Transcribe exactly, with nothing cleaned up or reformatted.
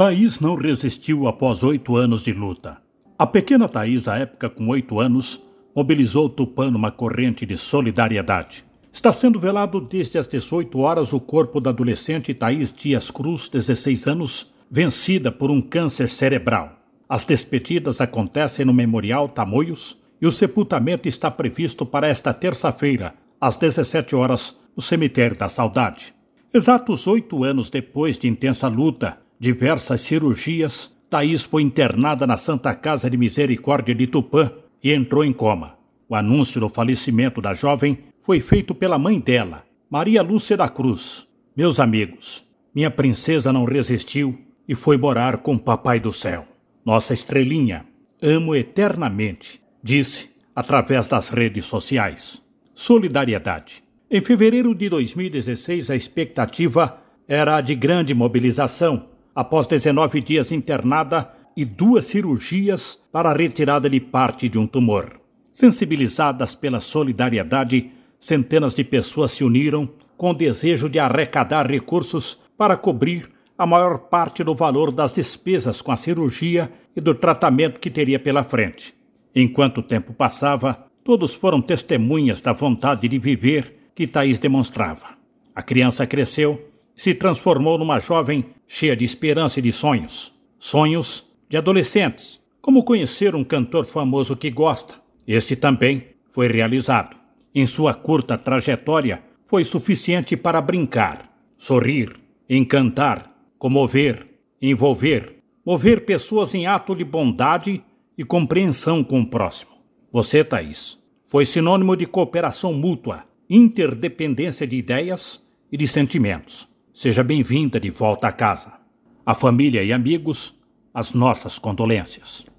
Thaís não resistiu após oito anos de luta. A pequena Thaís, à época com oito anos, mobilizou Tupã numa corrente de solidariedade. Está sendo velado desde as dezoito horas o corpo da adolescente Thaís Dias Cruz, dezesseis anos, vencida por um câncer cerebral. As despedidas acontecem no Memorial Tamoios e o sepultamento está previsto para esta terça-feira, às dezessete horas, no Cemitério da Saudade. Exatos oito anos depois de intensa luta, diversas cirurgias, Thaís foi internada na Santa Casa de Misericórdia de Tupã e entrou em coma. O anúncio do falecimento da jovem foi feito pela mãe dela, Maria Lúcia da Cruz. Meus amigos, minha princesa não resistiu e foi morar com o Papai do Céu. Nossa estrelinha, amo eternamente, disse através das redes sociais. Solidariedade. Em fevereiro de dois mil e dezesseis, a expectativa era a de grande mobilização, após dezenove dias internada e duas cirurgias para a retirada de parte de um tumor. Sensibilizadas pela solidariedade, centenas de pessoas se uniram com o desejo de arrecadar recursos para cobrir a maior parte do valor das despesas com a cirurgia e do tratamento que teria pela frente. Enquanto o tempo passava, todos foram testemunhas da vontade de viver que Thaís demonstrava. A criança cresceu e se transformou numa jovem cheia de esperança e de sonhos. Sonhos de adolescentes, como conhecer um cantor famoso que gosta. Este também foi realizado. Em sua curta trajetória, foi suficiente para brincar, sorrir, encantar, comover, envolver, mover pessoas em ato de bondade e compreensão com o próximo. Você, Thaís, foi sinônimo de cooperação mútua, interdependência de ideias e de sentimentos. Seja bem-vinda de volta a casa. A família e amigos, as nossas condolências.